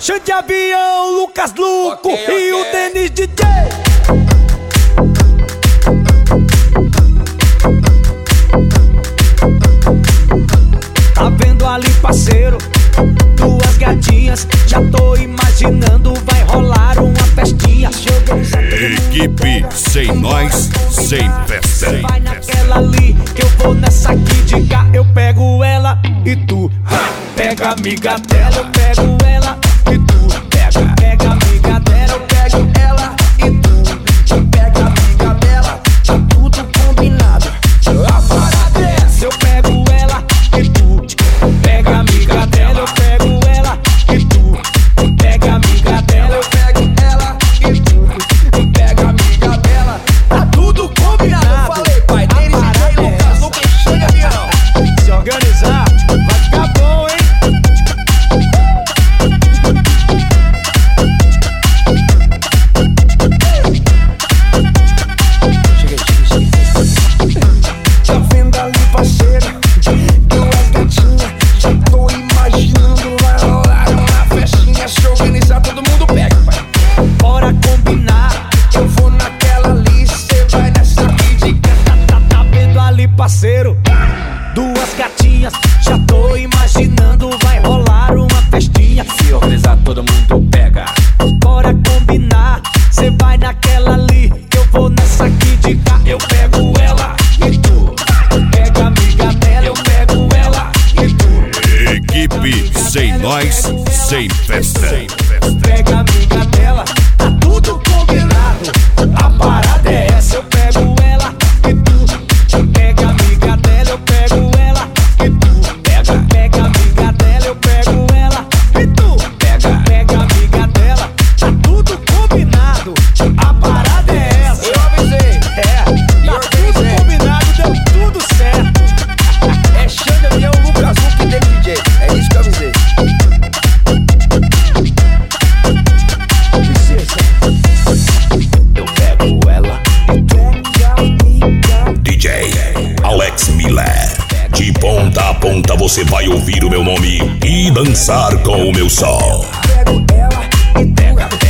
Xande Avião, Lucas Luco e o Denis DJ. Tá vendo ali, parceiro? Duas gatinhas, já tô imaginando, vai rolar uma festinha. Equipe sem nós, sem festa. Vai naquela ali, que eu vou nessa aqui de cá. Eu pego ela e tu pega a amiga dela. Eu pego ela e tu pega a amiga dela. Eu pego ela e tu pega a amiga dela. Tá tudo combinado, a parada é essa. Eu pego ela e tu pega a amiga dela. Eu pego ela e tu pega a amiga dela. Eu pego ela e tu pega a amiga dela. Tá tudo combinado. Eu falei, pai, Denis DJ, Lucas Luco e Xande Avião. Se organizar, vai ficar bom, hein? Tá vendo ali, parceiro? Duas gatinhas, já tô imaginando, vai rolar uma festinha. Se organizar, todo mundo pega, pai. Bora combinar, eu vou naquela ali, cê vai nessa aqui de cá. Tá vendo ali, parceiro? Duas gatinhas, já tô imaginando, vai rolar uma festinha. Se organizar, todo mundo pega. Bora combinar, cê vai naquela ali, que eu vou nessa aqui de cá. Eu pego ela e tu pega a amiga dela. Eu pego ela e tu Equipe sem nós, sem festa. pega a amiga dela. Tá tudo combinado, a parada é essa. Eu pego ela e tu pega a amiga dela. Eu pego ela e tu pega a amiga dela. Eu pego ela e tu pega a amiga dela. Tá tudo combinado, a parada é essa. Eu avisei, tá tudo combinado, deu tudo certo. É Xande Avião, Lucas Luco e Denis DJ. É isso que eu avisei. Eu pego ela e tu pega a amiga. DJ Alex Miller. De ponta a ponta você vai ouvir o meu nome e dançar com o meu som. Pego ela e pega